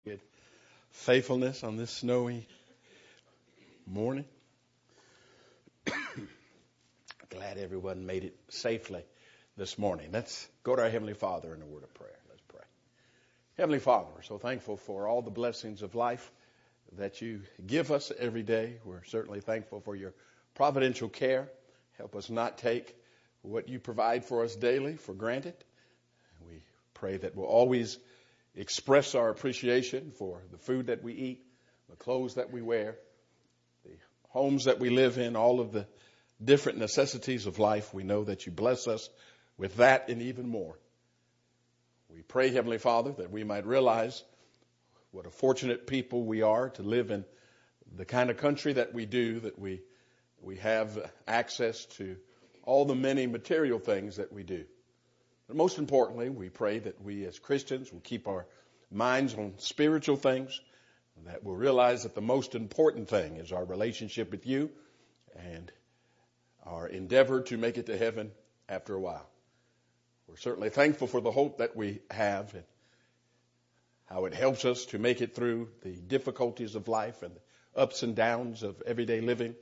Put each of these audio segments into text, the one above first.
Good faithfulness on this snowy morning. Glad everyone made it safely this morning. Let's go to our Heavenly Father in a word of prayer. Let's pray. Heavenly Father, we're so thankful for all the blessings of life that you give us every day. We're certainly thankful for your providential care. Help us not take what you provide for us daily for granted. We pray that we'll always express our appreciation for the food that we eat, the clothes that we wear, the homes that we live in, all of the different necessities of life. We know that you bless us with that and even more. We pray, Heavenly Father, that we might realize what a fortunate people we are to live in the kind of country that we do, that we have access to all the many material things that we do. But most importantly, we pray that we as Christians will keep our minds on spiritual things, that we'll realize that the most important thing is our relationship with you and our endeavor to make it to heaven after a while. We're certainly thankful for the hope that we have and how it helps us to make it through the difficulties of life and the ups and downs of everyday living.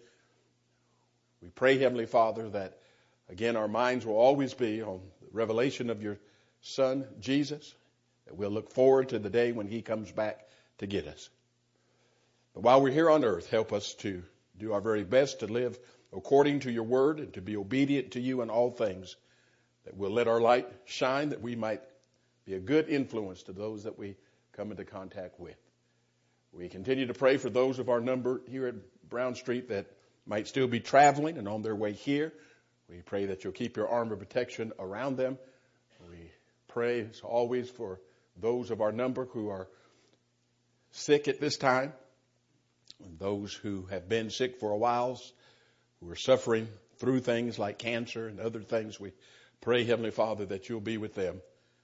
We pray, Heavenly Father, that again our minds will always be on revelation of your Son, Jesus, that we'll look forward to the day when he comes back to get us. But while we're here on earth, help us to do our very best to live according to your word and to be obedient to you in all things, that we'll let our light shine, that we might be a good influence to those that we come into contact with. We continue to pray for those of our number here at Brown Street that might still be traveling and on their way here. We pray that you'll keep your armor of protection around them. We pray, as always, for those of our number who are sick at this time, and those who have been sick for a while, who are suffering through things like cancer and other things. We pray, Heavenly Father, that you'll be with them.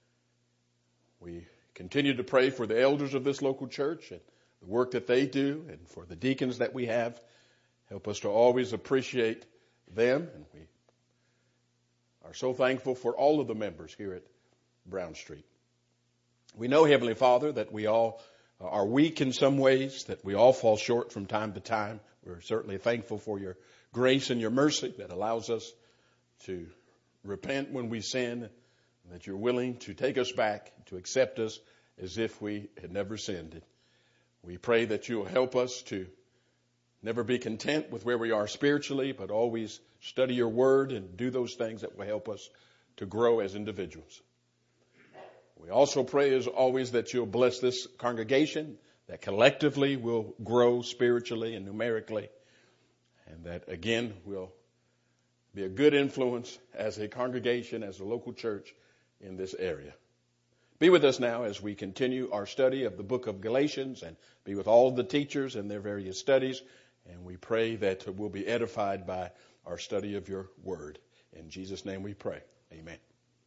We continue to pray for the elders of this local church and the work that they do, and for the deacons that we have. Help us to always appreciate them, and we are so thankful for all of the members here at Brown Street. We know, Heavenly Father, that we all are weak in some ways, that we all fall short from time to time. We're certainly thankful for your grace and your mercy that allows us to repent when we sin, and that you're willing to take us back, to accept us as if we had never sinned. We pray that you'll help us to never be content with where we are spiritually, but always study your word and do those things that will help us to grow as individuals. We also pray, as always, that you'll bless this congregation, that collectively we'll grow spiritually and numerically, and that, again, we'll be a good influence as a congregation, as a local church in this area. Be with us now as we continue our study of the book of Galatians, and be with all of the teachers in their various studies. And we pray that we'll be edified by our study of your word. In Jesus' name we pray. Amen.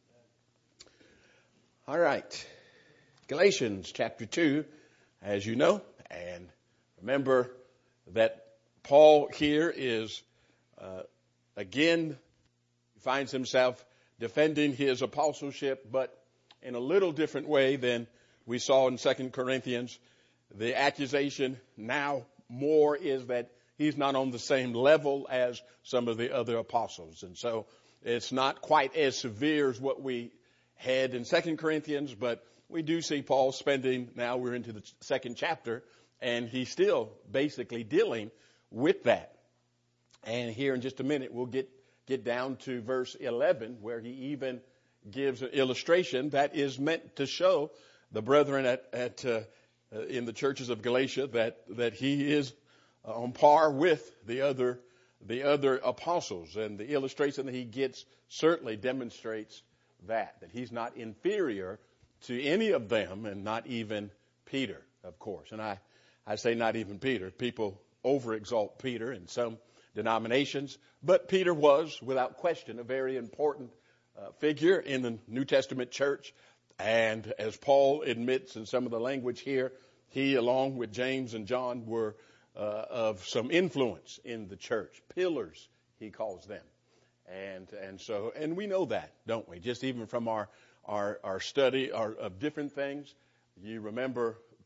All right. Galatians chapter 2, as you know. And remember that Paul here is, again, finds himself defending his apostleship, but in a little different way than we saw in 2 Corinthians. The accusation now more is that he's not on the same level as some of the other apostles. And so it's not quite as severe as what we had in 2 Corinthians, but we do see Paul spending, now we're into the second chapter, and he's still basically dealing with that. And here in just a minute, we'll get down to verse 11, where he even gives an illustration that is meant to show the brethren in the churches of Galatia that he is on par with the other apostles. And the illustration that he gets certainly demonstrates that he's not inferior to any of them, and not even Peter, of course. And I say not even Peter. People overexalt Peter in some denominations, but Peter was, without question, a very important figure in the New Testament church. And as Paul admits in some of the language here, he, along with James and John, were of some influence in the church. Pillars, he calls them. And we know that, don't we? Just even from our study of different things. You remember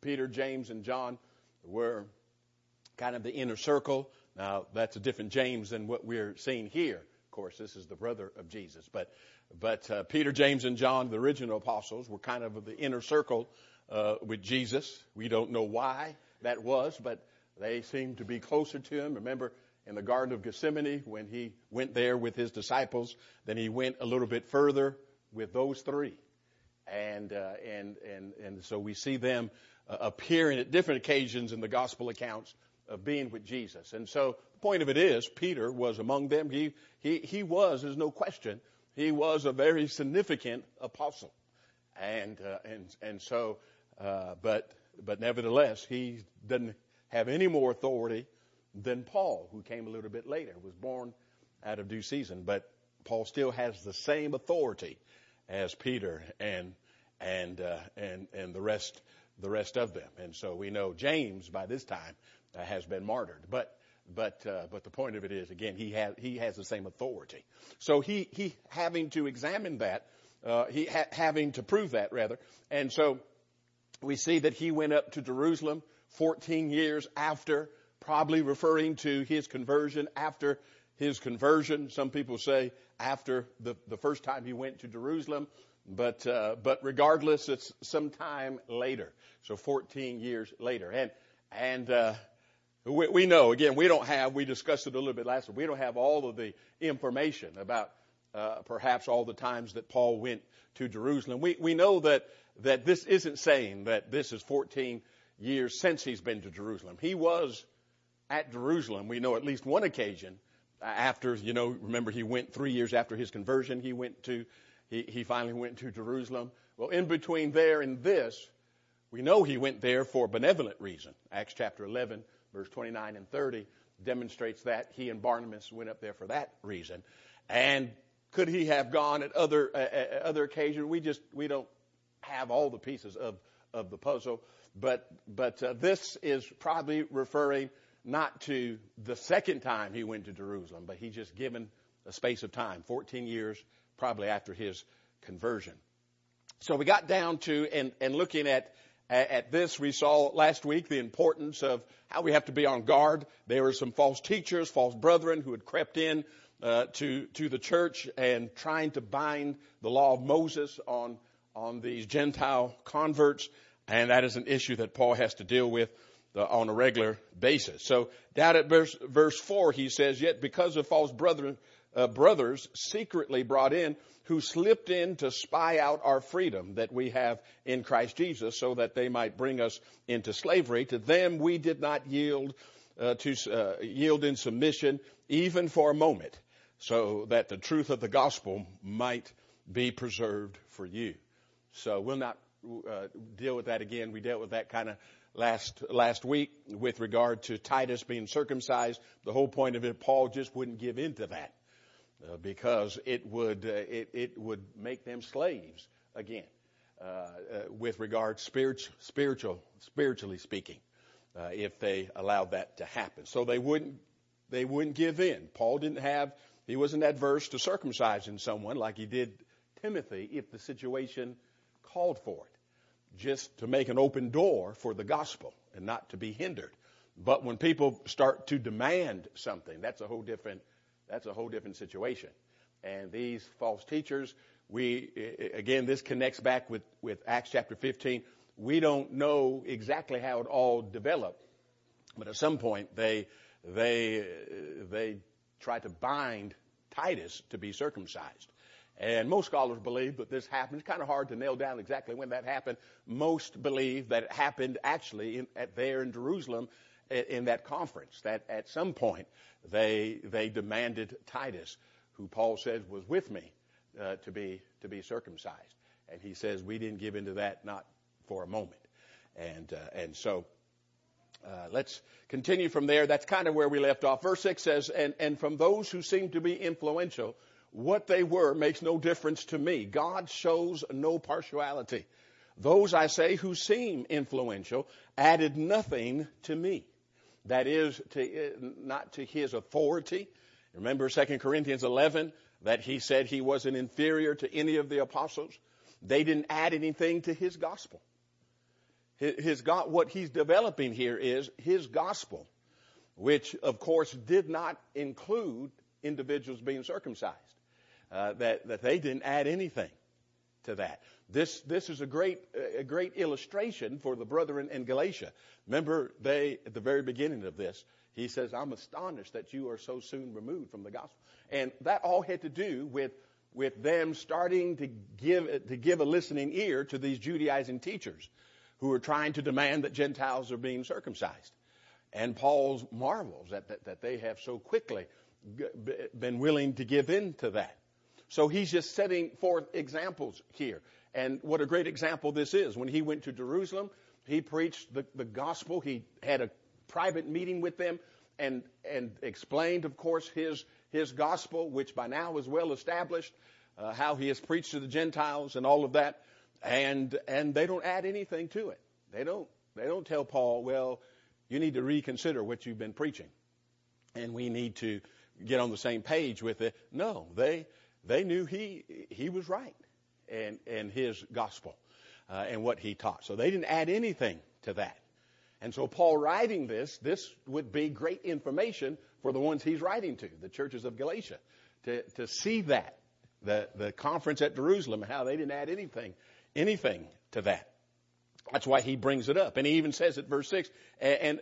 Peter, James, and John were kind of the inner circle. Now, that's a different James than what we're seeing here. Of course, this is the brother of Jesus. But Peter, James, and John, the original apostles, were kind of the inner circle with Jesus. We don't know why that was, but they seemed to be closer to him. Remember, in the Garden of Gethsemane, when he went there with his disciples, then he went a little bit further with those three. And so we see them appearing at different occasions in the gospel accounts of being with Jesus. And so the point of it is, Peter was among them. He was, there's no question, he was a very significant apostle. But nevertheless, he doesn't have any more authority than Paul, who came a little bit later, was born out of due season. But Paul still has the same authority as Peter and the rest of them. And so we know James by this time has been martyred. But the point of it is, again, he has the same authority. So he having to examine that, having to prove that rather. And so we see that he went up to Jerusalem 14 years after, probably referring to his conversion. After his conversion, some people say after the first time he went to Jerusalem. But regardless, it's sometime later. So 14 years later. And we know, again, we discussed it a little bit last week. We don't have all of the information about perhaps all the times that Paul went to Jerusalem. We know that this isn't saying that this is 14 years since he's been to Jerusalem. He was at Jerusalem, we know at least one occasion after, remember he went 3 years after his conversion. He finally went to Jerusalem. Well, in between there and this, we know he went there for a benevolent reason. Acts chapter 11, verse 29 and 30 demonstrates that he and Barnabas went up there for that reason. And could he have gone at other occasions? We don't have all the pieces of the puzzle. But this is probably referring not to the second time he went to Jerusalem, but he's just given a space of time, 14 years probably after his conversion. So we got down to, and looking at this, we saw last week the importance of how we have to be on guard. There were some false teachers, false brethren who had crept in to the church and trying to bind the law of Moses on these Gentile converts. And that is an issue that Paul has to deal with on a regular basis. So down at verse 4, he says, yet because of false brothers secretly brought in, who slipped in to spy out our freedom that we have in Christ Jesus, so that they might bring us into slavery. To them we did not yield in submission, even for a moment, so that the truth of the gospel might be preserved for you. So we'll not deal with that again. We dealt with that kind of last week with regard to Titus being circumcised. The whole point of it, Paul just wouldn't give in to that. Because it would make them slaves again, with regard spiritually speaking, if they allowed that to happen. So they wouldn't give in. Paul he wasn't adverse to circumcising someone like he did Timothy if the situation called for it, just to make an open door for the gospel and not to be hindered. But when people start to demand something, that's a whole different situation. And these false teachers, this connects back with Acts chapter 15. We don't know exactly how it all developed, but at some point they tried to bind Titus to be circumcised. And most scholars believe that this happened. It's kind of hard to nail down exactly when that happened. Most believe that it happened actually there in Jerusalem in that conference, that at some point they demanded Titus, who Paul said was with me, to be circumcised. And he says we didn't give into that, not for a moment. And so let's continue from there. That's kind of where we left off. Verse 6 says, and from those who seem to be influential, what they were makes no difference to me. God shows no partiality. Those, I say, who seem influential added nothing to me. That is, not to his authority. Remember 2 Corinthians 11, that he said he wasn't inferior to any of the apostles. They didn't add anything to his gospel. what he's developing here is his gospel, which, of course, did not include individuals being circumcised, that they didn't add anything to that. This is a great illustration for the brethren in Galatia. Remember, at the very beginning of this, he says, I'm astonished that you are so soon removed from the gospel. And that all had to do with them starting to give a listening ear to these Judaizing teachers who are trying to demand that Gentiles are being circumcised. And Paul marvels that they have so quickly been willing to give in to that. So he's just setting forth examples here. And what a great example this is. When he went to Jerusalem, he preached the gospel. He had a private meeting with them and explained, of course, his gospel, which by now is well established, how he has preached to the Gentiles and all of that. And they don't add anything to it. They don't tell Paul, well, you need to reconsider what you've been preaching, and we need to get on the same page with it. No, they knew he was right and his gospel and what he taught. So they didn't add anything to that. And so Paul writing this would be great information for the ones he's writing to, the churches of Galatia, to see that, the conference at Jerusalem, how they didn't add anything to that. That's why he brings it up. And he even says at verse 6, and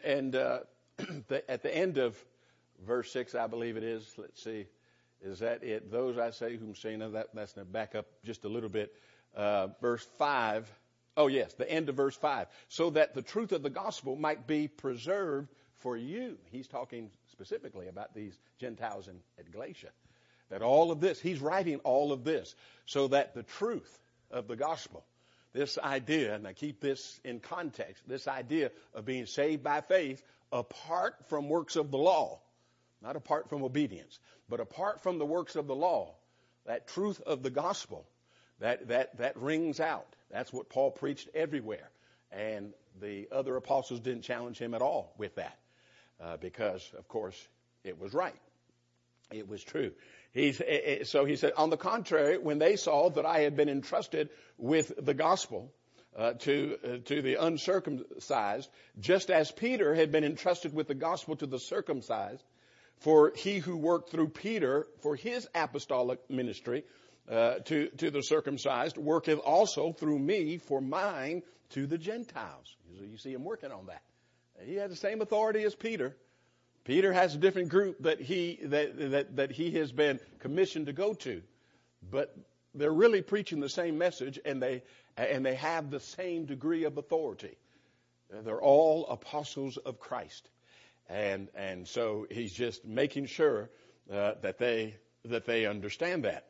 at the end of verse 6, I believe it is, let's see, is that it? Those I say whom say, no, that's going to back up just a little bit. Verse 5, oh yes, the end of verse 5, so that the truth of the gospel might be preserved for you. He's talking specifically about these Gentiles at Galatia. That all of this, he's writing all of this, so that the truth of the gospel, this idea, and I keep this in context, this idea of being saved by faith apart from works of the law, not apart from obedience, but apart from the works of the law, that truth of the gospel, that rings out. That's what Paul preached everywhere. And the other apostles didn't challenge him at all with that because, of course, it was right. It was true. So he said, on the contrary, when they saw that I had been entrusted with the gospel to the uncircumcised, just as Peter had been entrusted with the gospel to the circumcised, for he who worked through Peter for his apostolic ministry to the circumcised worketh also through me for mine to the Gentiles. So you see him working on that. He had the same authority as Peter. Peter has a different group that he has been commissioned to go to, but they're really preaching the same message, and they have the same degree of authority. They're all apostles of Christ, and so he's just making sure that they understand that.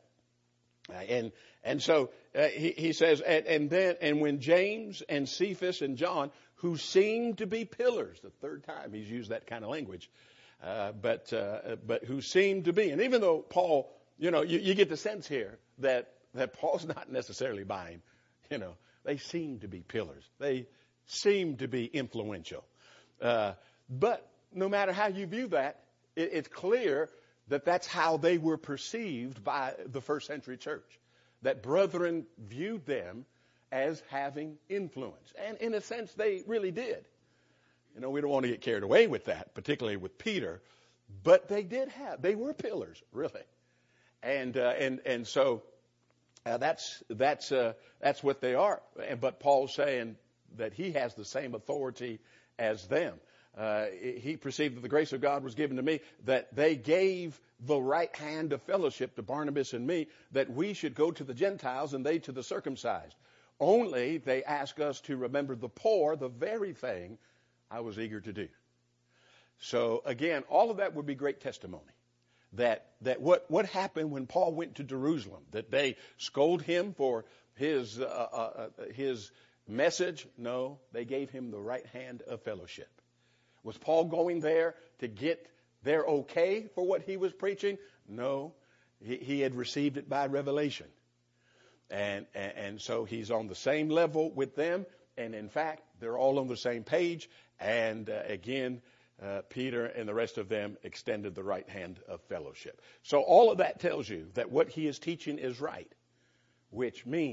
And so he says, and when James and Cephas and John, who seemed to be pillars, the third time he's used that kind of language, but who seemed to be, and even though Paul, you get the sense here that Paul's not necessarily buying, they seem to be pillars, they seem to be influential, but no matter how you view that, it's clear that that's how they were perceived by the first century church, that brethren viewed them as having influence. And in a sense, they really did. We don't want to get carried away with that, particularly with Peter, but they were pillars, really. And so that's what they are. But Paul's saying that he has the same authority as them. He perceived that the grace of God was given to me, that they gave the right hand of fellowship to Barnabas and me, that we should go to the Gentiles and they to the circumcised. Only they ask us to remember the poor, the very thing I was eager to do. So again, all of that would be great testimony. That what happened when Paul went to Jerusalem, that they scolded him for his message? No, they gave him the right hand of fellowship. Was Paul going there to get their okay for what he was preaching? No, he had received it by revelation. And so he's on the same level with them. And in fact, they're all on the same page. And again, Peter and the rest of them extended the right hand of fellowship. So all of that tells you that what he is teaching is right, which means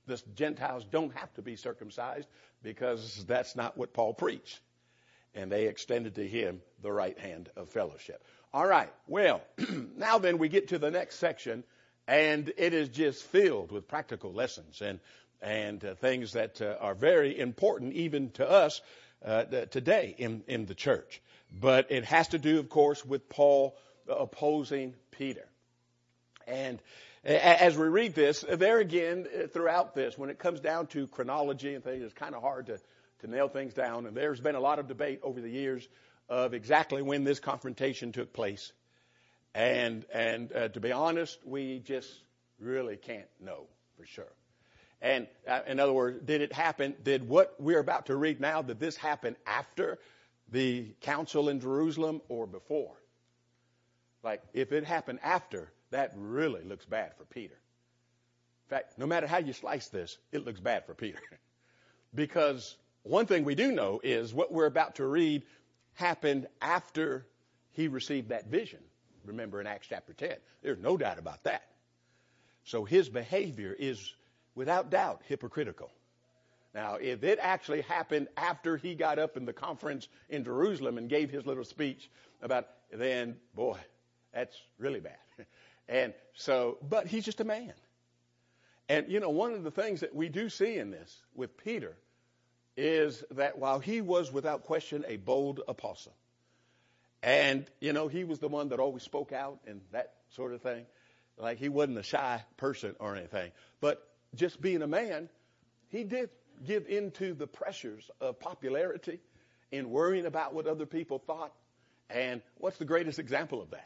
the Gentiles don't have to be circumcised because that's not what Paul preached. And they extended to him the right hand of fellowship. All right. Well, now then we get to the next section, and it is just filled with practical lessons and things that are very important even to us today in the church. But it has to do, of course, with Paul opposing Peter. And as we read this, there again, throughout this, when it comes down to chronology and things, it's kind of hard to nail things down. And there's been a lot of debate over the years of exactly when this confrontation took place. And to be honest, we just really can't know for sure. And in other words, did it happen? Did what we're about to read now, did this happen after the council in Jerusalem or before? Like, if it happened after, that really looks bad for Peter. In fact, no matter how you slice this, it looks bad for Peter. Because one thing we do know is what we're about to read happened after he received that vision. Remember in Acts chapter 10. There's no doubt about that. So his behavior is, without doubt, hypocritical. Now, if it actually happened after he got up in the conference in Jerusalem and gave his little speech about, then, boy, that's really bad. And so, but he's just a man. And, you know, one of the things that we do see in this with Peter is that while he was without question a bold apostle, and, you know, he was the one that always spoke out and that sort of thing, like he wasn't a shy person or anything, but just being a man, he did give into the pressures of popularity in worrying about what other people thought. And what's the greatest example of that?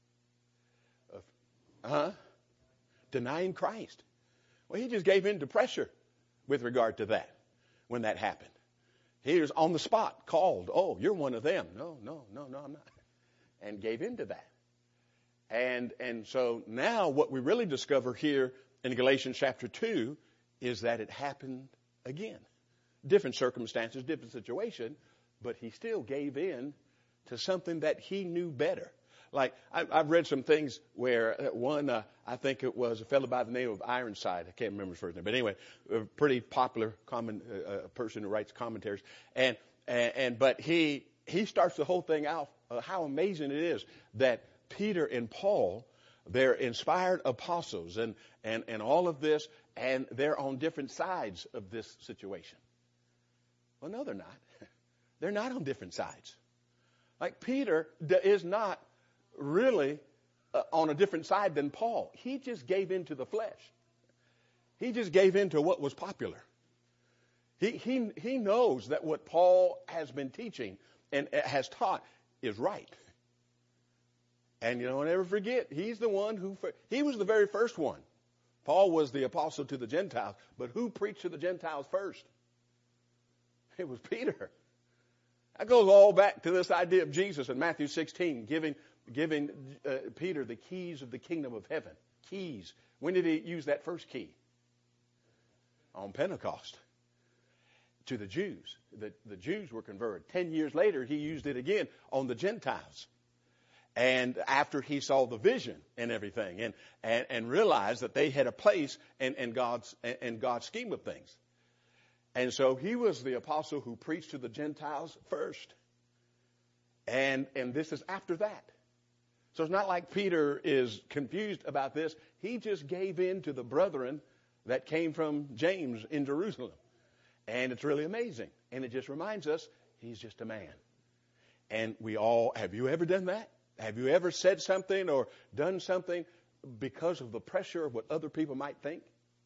Denying Christ. Well, he just gave in to pressure with regard to that when that happened. He was on the spot, called, oh, you're one of them. No, I'm not. And gave in to that. And so now what we really discover here in Galatians chapter 2 is that it happened again. Different circumstances, different situation, but he still gave in to something that he knew better. Like, I've read some things where one, I think it was a fellow by the name of Ironside. I can't remember his first name. But anyway, a pretty popular person who writes commentaries. But he starts the whole thing out, how amazing it is that Peter and Paul, they're inspired apostles and all of this, and they're on different sides of this situation. Well, no, they're not. They're not on different sides. Like, Peter is not really on a different side than Paul. He just gave into the flesh. He just gave into what was popular. He knows that what Paul has been teaching and has taught is right. And, you know, never forget, he's the one he was the very first one. Paul was the apostle to the Gentiles, but who preached to the Gentiles first? It was Peter. That goes all back to this idea of Jesus in Matthew 16, giving Peter the keys of the kingdom of heaven. Keys. When did he use that first key? On Pentecost. To the Jews. The Jews were converted. 10 years later, he used it again on the Gentiles. And after he saw the vision and everything, and realized that they had a place in God's scheme of things. And so he was the apostle who preached to the Gentiles first. And this is after that. So it's not like Peter is confused about this. He just gave in to the brethren that came from James in Jerusalem. And it's really amazing. And it just reminds us, he's just a man. And have you ever done that? Have you ever said something or done something because of the pressure of what other people might think?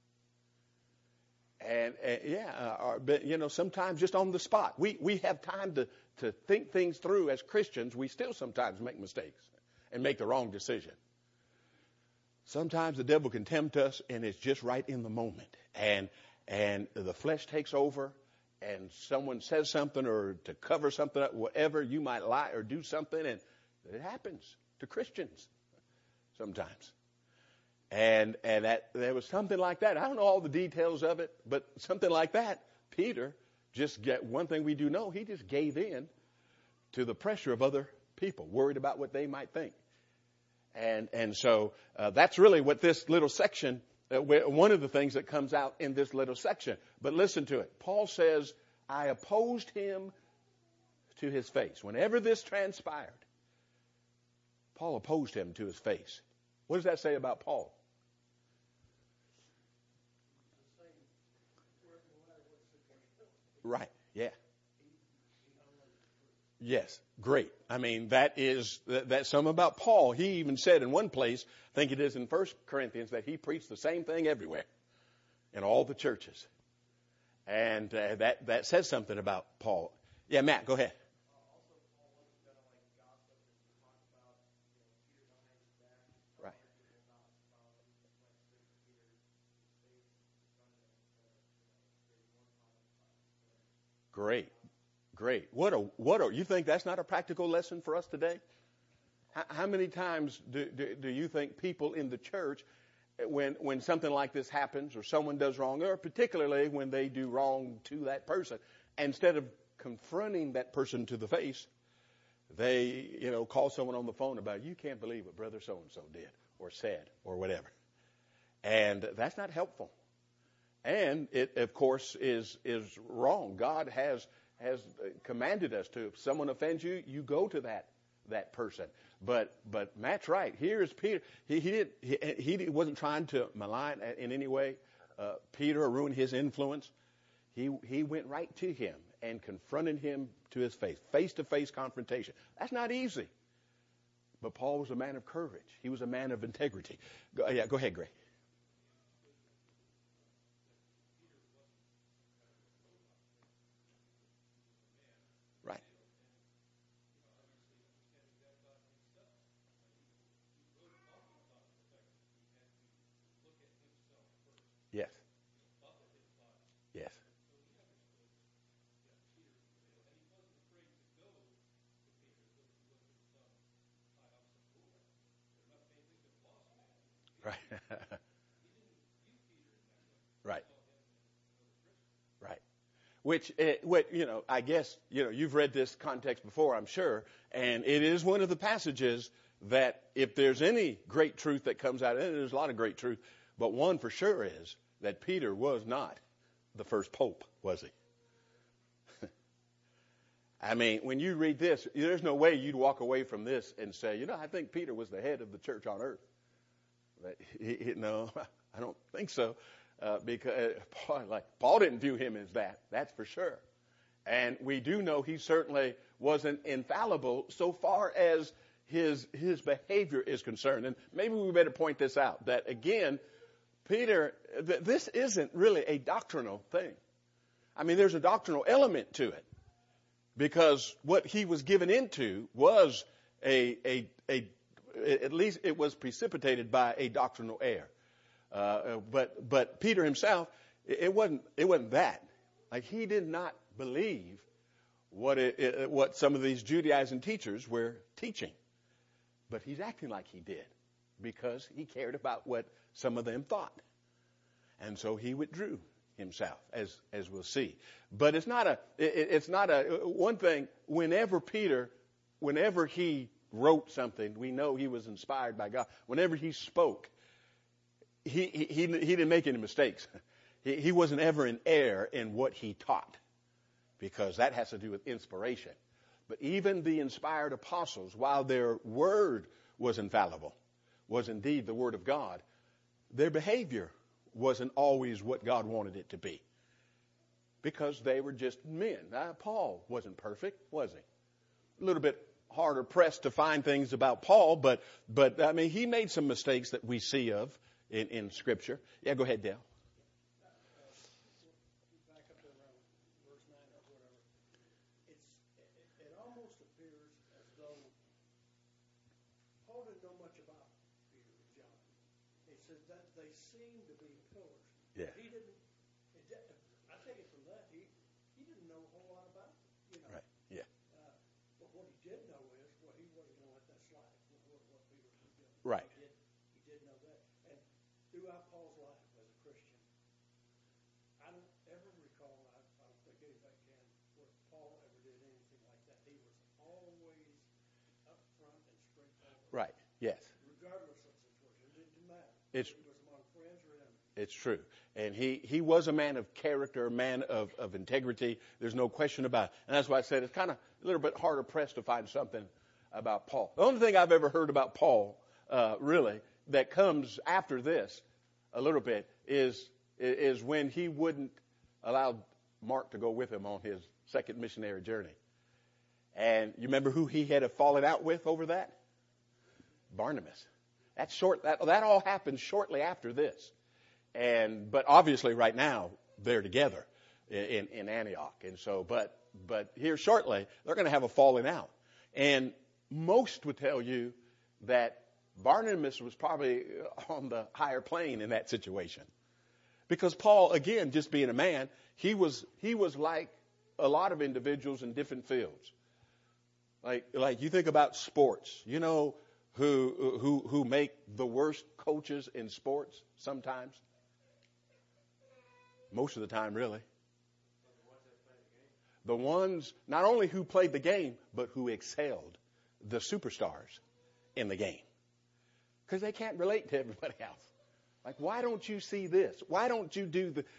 But, you know, sometimes just on the spot. We have time to think things through as Christians. We still sometimes make mistakes and make the wrong decision. Sometimes the devil can tempt us, and it's just right in the moment. And the flesh takes over, and someone says something or to cover something up, whatever, you might lie or do something, and it happens to Christians sometimes. And that there was something like that. I don't know all the details of it, but something like that. Peter one thing we do know, he just gave in to the pressure of other people, worried about what they might think. And so that's really what this little section one of the things that comes out in this little section. But listen to it. Paul says, I opposed him to his face. Whenever this transpired, Paul opposed him to his face. What does that say about Paul? Right, yeah. Yes, great. I mean, that's something about Paul. He even said in one place, I think it is in 1 Corinthians, that he preached the same thing everywhere in all the churches. And that says something about Paul. Yeah, Matt, go ahead. Right. Great. Great. You think that's not a practical lesson for us today? How many times do you think people in the church, when something like this happens or someone does wrong, or particularly when they do wrong to that person, instead of confronting that person to the face, they, call someone on the phone about, you can't believe what brother so-and-so did or said or whatever. And that's not helpful. And it, of course, is wrong. God has commanded us to. If someone offends you, you go to that person. But Matt's right. Here is Peter. He wasn't trying to malign in any way Peter or ruin his influence. He went right to him and confronted him to his face-to-face confrontation. That's not easy. But Paul was a man of courage. He was a man of integrity. Go ahead, Gray. Right. Yes. Yes. Right. Right. Right. Which, I guess, you've read this context before, I'm sure, and it is one of the passages that if there's any great truth that comes out of it, there's a lot of great truth, but one for sure is that Peter was not the first pope, was he? I mean, when you read this, there's no way you'd walk away from this and say, I think Peter was the head of the church on earth. No, I don't think so. Because Paul didn't view him as that. That's for sure. And we do know he certainly wasn't infallible so far as his behavior is concerned. And maybe we better point this out, that again, Peter, this isn't really a doctrinal thing. I mean, there's a doctrinal element to it, because what he was given into was at least it was precipitated by a doctrinal error. But Peter himself, it wasn't that. Like, he did not believe what some of these Judaizing teachers were teaching, but he's acting like he did because he cared about what some of them thought, and so he withdrew himself, as we'll see. But it's not a one thing. Whenever he wrote something, we know he was inspired by God. Whenever he spoke, he didn't make any mistakes. He wasn't ever in error in what he taught, because that has to do with inspiration. But even the inspired apostles, while their word was infallible, was indeed the word of God, their behavior wasn't always what God wanted it to be, because they were just men. Now, Paul wasn't perfect, was he? A little bit harder pressed to find things about Paul, but I mean, he made some mistakes that we see of in Scripture. Yeah, go ahead, Dale. Back up to around verse 9 or whatever. It almost appears as though Paul didn't know much about Peter and John. It says that they seem to be pillars. Yeah. He didn't. I take it from that he didn't know a whole lot about them. Right. Yeah. But what he did know is, he wasn't going to let that slide. What Peter was doing. Right. He did know that. And throughout Paul's life as a Christian, I don't ever recall, I don't think anybody can, where Paul ever did anything like that. He was always upfront and straightforward. Right. Yes. Regardless of the situation. It didn't matter. It's It was among friends or enemies. It's true. And he was a man of character, a man of integrity. There's no question about it. And that's why I said it's kind of a little bit harder pressed to find something about Paul. The only thing I've ever heard about Paul, really, that comes after this a little bit is when he wouldn't allow Mark to go with him on his second missionary journey. And you remember who he had a falling out with over that? Barnabas. That all happened shortly after this. But obviously right now they're together in Antioch. And so, but here shortly they're going to have a falling out. And most would tell you that Barnabas was probably on the higher plane in that situation. Because Paul, again, just being a man, he was like a lot of individuals in different fields. Like you think about sports, you know, who make the worst coaches in sports sometimes? Most of the time, really. The ones not only who played the game, but who excelled, the superstars in the game. Because they can't relate to everybody else. Like, why don't you see this? Why aren't you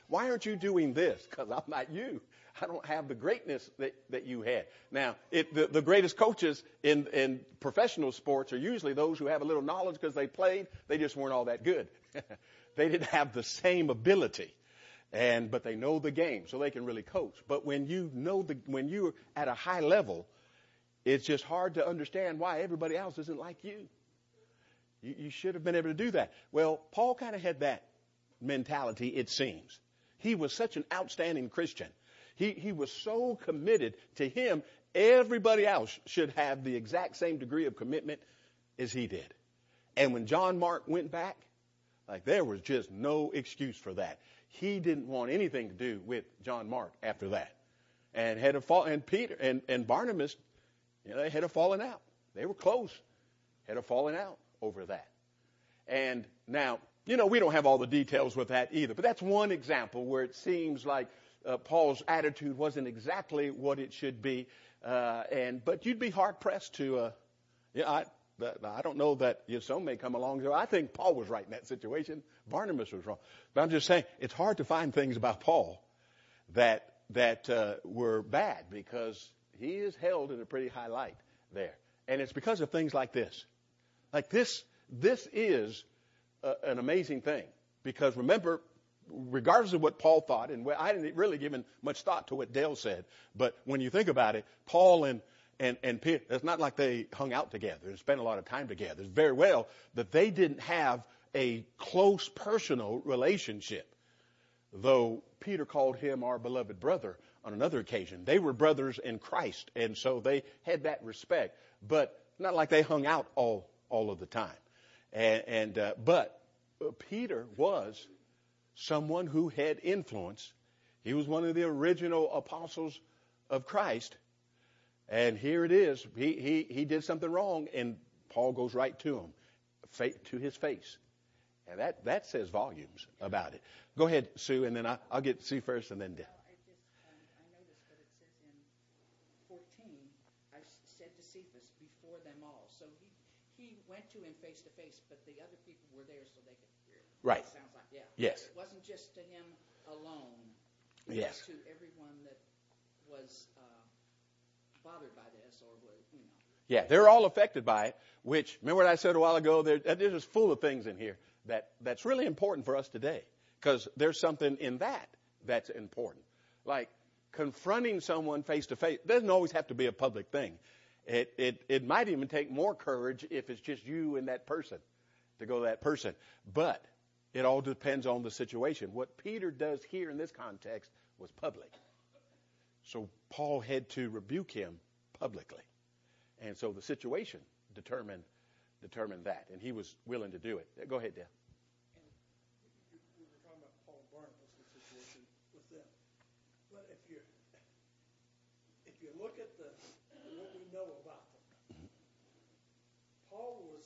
doing this? Because I'm not you. I don't have the greatness that you had. Now, the greatest coaches in professional sports are usually those who have a little knowledge because they played. They just weren't all that good. They didn't have the same ability. But they know the game, so they can really coach. But when you're at a high level, it's just hard to understand why everybody else isn't like you. You should have been able to do that. Well, Paul kind of had that mentality, it seems. He was such an outstanding Christian. He was so committed to him. Everybody else should have the exact same degree of commitment as he did. And when John Mark went back, there was just no excuse for that. He didn't want anything to do with John Mark after that. And Peter and Barnabas, they had a falling out. They were close. Had a falling out over that. And now, we don't have all the details with that either, but that's one example where it seems like Paul's attitude wasn't exactly what it should be. But you'd be hard pressed to, I don't know that some may come along. I think Paul was right in that situation. Barnabas was wrong. But I'm just saying it's hard to find things about Paul that were bad because he is held in a pretty high light there. And it's because of things like this. Like this is an amazing thing. Because remember, regardless of what Paul thought, and I didn't really give much thought to what Dale said, but when you think about it, Paul and Peter, it's not like they hung out together and spent a lot of time together. It's very well that they didn't have a close personal relationship. Though Peter called him our beloved brother on another occasion. They were brothers in Christ, and so they had that respect. But not like they hung out all of the time. But Peter was someone who had influence. He was one of the original apostles of Christ. And here it is. He did something wrong, and Paul goes right to him, to his face. And that says volumes about it. Go ahead, Sue, and then I'll get Sue first, and then Dale. I noticed that it says in 14, I said to Cephas before them all. So he went to him face to face, but the other people were there so they could hear it. Right. It sounds like, yeah. Yes. It wasn't just to him alone. It Yes. was to everyone that was bothered by this or was, Yeah, they're all affected by it, which, remember what I said a while ago? There's just full of things in here that's really important for us today. Because there's something in that's important. Like confronting someone face to face doesn't always have to be a public thing. It might even take more courage if it's just you and that person to go to that person. But it all depends on the situation. What Peter does here in this context was public. So Paul had to rebuke him publicly. And so the situation determined that. And he was willing to do it. Go ahead, Dale. We were talking about Paul and Barnabas, the situation with them. But if you look at what we know about them, Paul was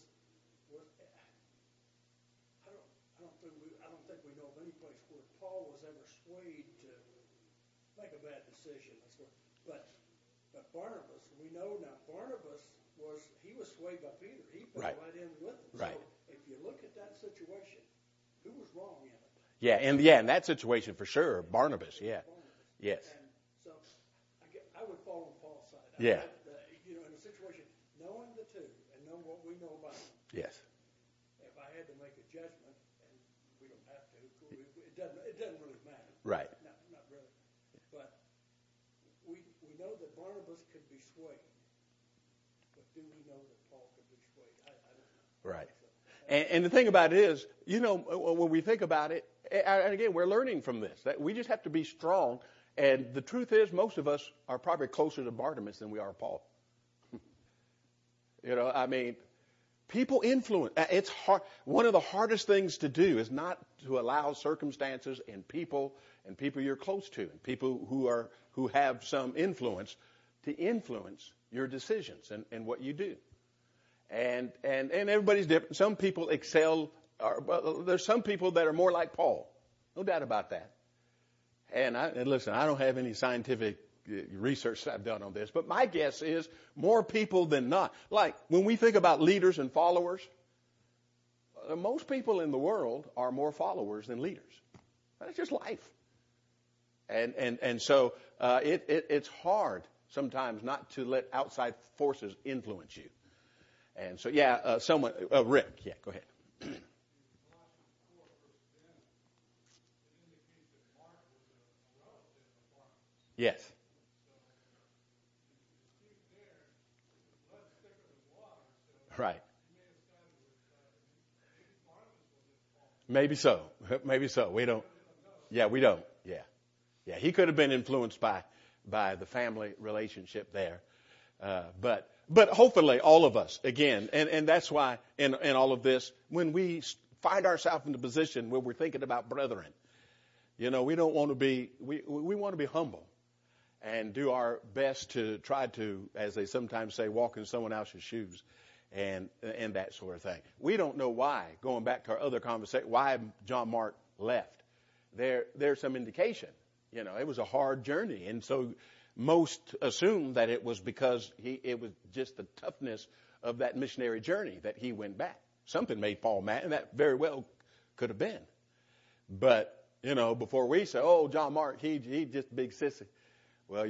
I don't think we know of any place where Paul was ever swayed to make a bad decision. But Barnabas, we know now Barnabas was swayed by Peter. He fell right in with him. Right. So if you look at that situation, who was wrong in it? Yeah, in that situation for sure, Barnabas. Yeah, yes, And so I would fall on Paul's side. Yeah. In a situation, knowing the two and knowing what we know about them, yes, if I had to make a judgment, and we don't have to, it doesn't really matter. right. Not really. But we know that Barnabas could be swayed. But do we know that Paul could be swayed? I don't know. Right. And the thing about it is, when we think about it, and again, we're learning from this, that we just have to be strong. And the truth is, most of us are probably closer to Barnabas than we are Paul. People influence. It's hard. One of the hardest things to do is not to allow circumstances and people you're close to and people who have some influence to influence your decisions and what you do. And everybody's different. Some people excel. There's some people that are more like Paul. No doubt about that. And listen, I don't have any scientific research that I've done on this, but my guess is more people than not. Like when we think about leaders and followers, most people in the world are more followers than leaders. That's just life. And so it's hard sometimes not to let outside forces influence you. And so, Rick, yeah, go ahead. Yes. Right. Maybe so. Maybe so. We don't. Yeah, we don't. Yeah. Yeah, he could have been influenced by the family relationship there. But hopefully all of us, again, and that's why in all of this, when we find ourselves in the position where we're thinking about brethren, we don't want to be, we want to be humble and do our best to try to, as they sometimes say, walk in someone else's shoes and that sort of thing. We don't know why, going back to our other conversation, why John Mark left. There's some indication. It was a hard journey. And so most assume that it was because it was just the toughness of that missionary journey that he went back. Something made Paul mad, and that very well could have been. But, before we say, oh, John Mark, he just a big sissy. Well,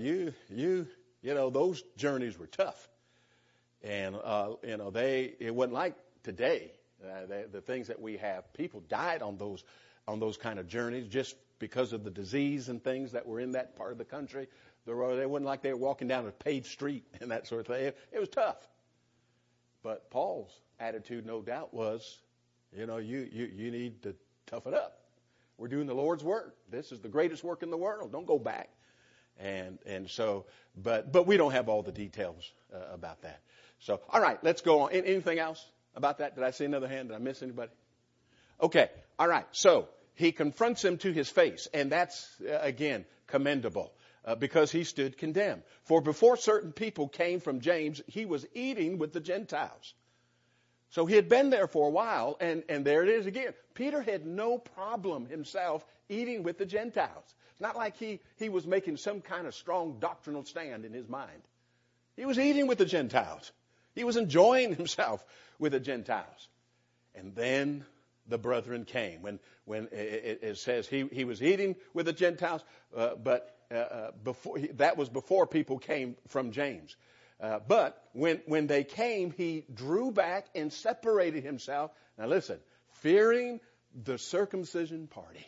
those journeys were tough. And, it wasn't like today. The things that we have, people died on those kind of journeys just because of the disease and things that were in that part of the country. They wasn't like they were walking down a paved street and that sort of thing. It was tough. But Paul's attitude, no doubt, was, you need to toughen up. We're doing the Lord's work. This is the greatest work in the world. Don't go back. And so, but we don't have all the details about that. So, all right, let's go on. Anything else about that? Did I see another hand? Did I miss anybody? Okay, all right. So he confronts him to his face, and that's, again, commendable. Because he stood condemned. For before certain people came from James, he was eating with the Gentiles. So he had been there for a while, and there it is again. Peter had no problem himself eating with the Gentiles. It's not like he was making some kind of strong doctrinal stand in his mind. He was eating with the Gentiles. He was enjoying himself with the Gentiles. And then the brethren came. When it says he was eating with the Gentiles, but that was before people came from James. But when they came, he drew back and separated himself. Now listen, fearing the circumcision party.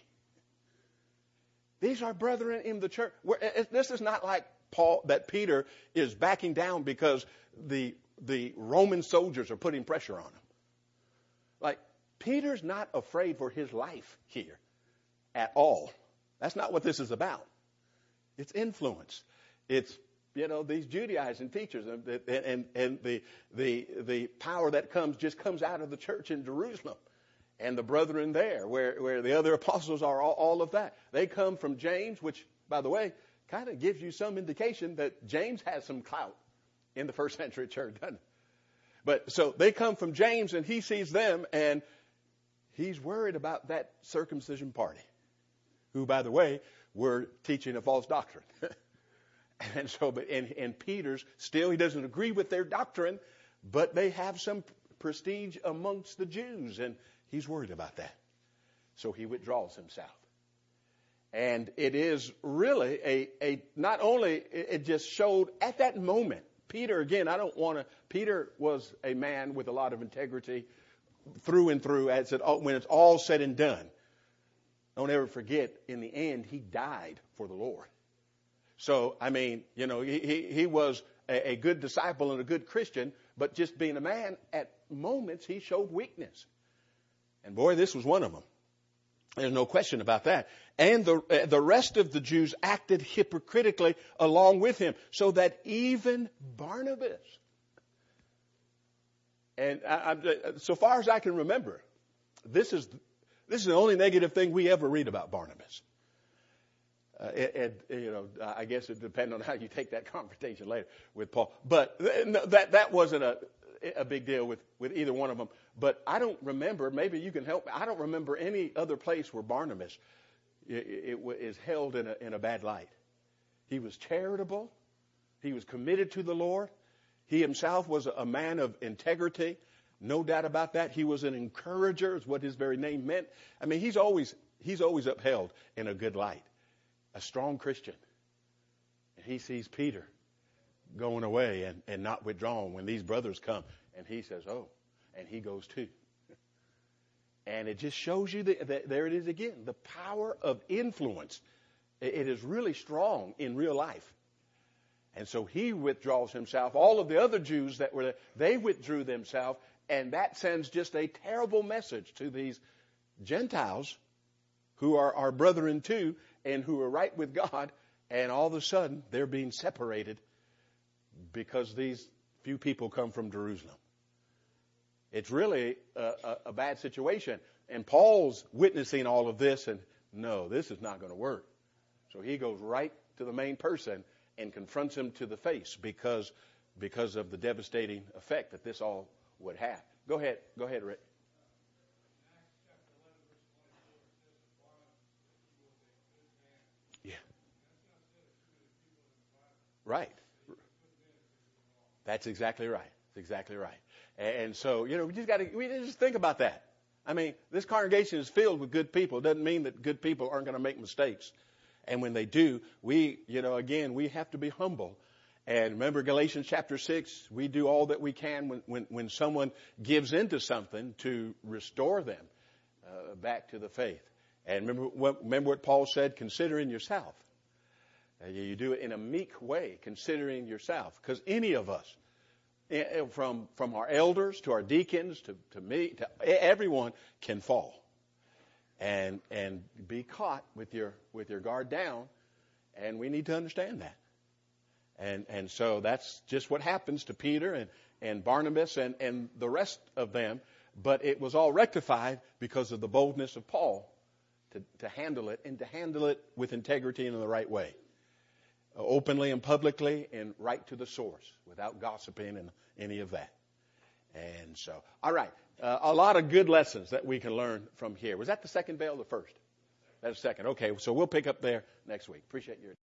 These are brethren in the church. This is not like Peter is backing down because the Roman soldiers are putting pressure on him. Like, Peter's not afraid for his life here at all. That's not what this is about. It's influence. It's, these Judaizing teachers and the power that comes out of the church in Jerusalem and the brethren there where the other apostles are, all of that. They come from James, which, by the way, kind of gives you some indication that James has some clout in the first century church, doesn't it? But so they come from James and he sees them and he's worried about that circumcision party, who, by the way, were teaching a false doctrine. And so, and Peter's still, he doesn't agree with their doctrine, but they have some prestige amongst the Jews, and he's worried about that. So he withdraws himself. And it is really a not only, it just showed at that moment, Peter, again, Peter was a man with a lot of integrity through and through, when it's all said and done. Don't ever forget, in the end, he died for the Lord. So, I mean, he was a good disciple and a good Christian, but just being a man, at moments he showed weakness. And boy, this was one of them. There's no question about that. And the rest of the Jews acted hypocritically along with him, so that even Barnabas, and so far as I can remember, this is the only negative thing we ever read about Barnabas. I guess it depends on how you take that confrontation later with Paul. But that wasn't a big deal with either one of them. But I don't remember, maybe you can help me, I don't remember any other place where Barnabas is held in a bad light. He was charitable. He was committed to the Lord. He himself was a man of integrity. No doubt about that. He was an encourager, is what his very name meant. I mean, he's always upheld in a good light. A strong Christian. And he sees Peter going away and not withdrawn when these brothers come. And he says, oh, and he goes too. And it just shows you that there it is again, the power of influence. It is really strong in real life. And so he withdraws himself. All of the other Jews that were there, they withdrew themselves. And that sends just a terrible message to these Gentiles who are our brethren too and who are right with God. And all of a sudden, they're being separated because these few people come from Jerusalem. It's really a bad situation. And Paul's witnessing all of this, and no, this is not going to work. So he goes right to the main person and confronts him to the face because of the devastating effect that this all would have. Go ahead, Rick. Yeah. Right. That's exactly right. That's exactly right. And so, we just think about that. I mean, this congregation is filled with good people. It doesn't mean that good people aren't going to make mistakes. And when they do, we have to be humble. And remember Galatians chapter 6, we do all that we can when someone gives into something to restore them back to the faith. And remember what Paul said, considering yourself. You do it in a meek way, considering yourself. Because any of us, from our elders to our deacons to me, to everyone can fall and be caught with your guard down, and we need to understand that. And so that's just what happens to Peter and Barnabas and the rest of them. But it was all rectified because of the boldness of Paul to handle it, and to handle it with integrity and in the right way. Openly and publicly and right to the source without gossiping and any of that. And so, all right, a lot of good lessons that we can learn from here. Was that the second bell or the first? That's the second. Okay, so we'll pick up there next week. Appreciate your